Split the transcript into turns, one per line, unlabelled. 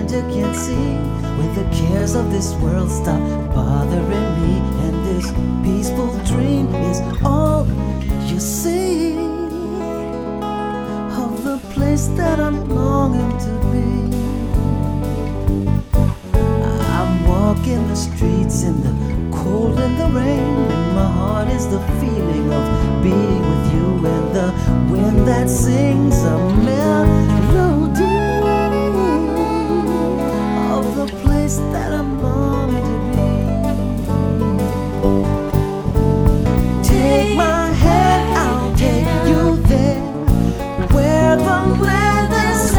you can see, when the cares of this world stop bothering me, and this peaceful dream is all you see of the place that I'm longing to be. I'm walking the streets in the cold and the rain, and my heart is the feeling of being with you, and the wind that sings a melody